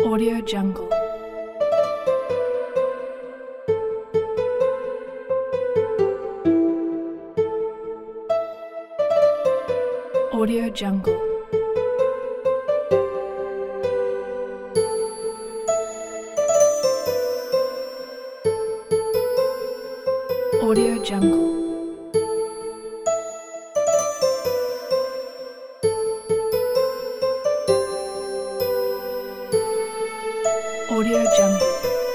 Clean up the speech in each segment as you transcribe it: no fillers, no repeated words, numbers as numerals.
Audio Jungle. Audio Jungle. Audio Jungle. Audio Jungle.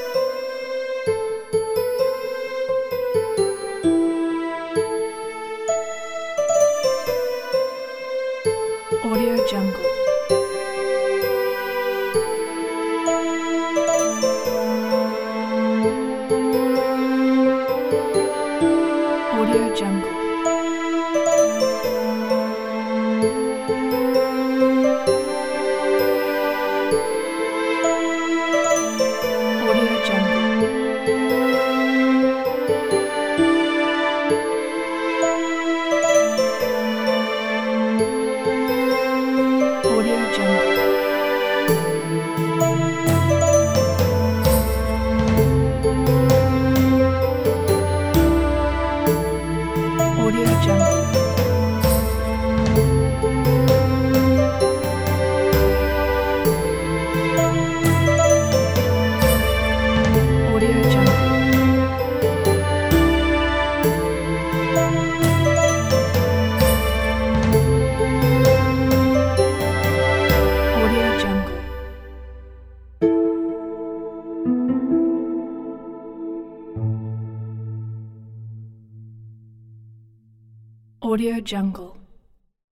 Audio Jungle. Audio Jungle. Audio Jungle. Audio Jungle. Audio Jungle. Audio Jungle. Audio Jungle.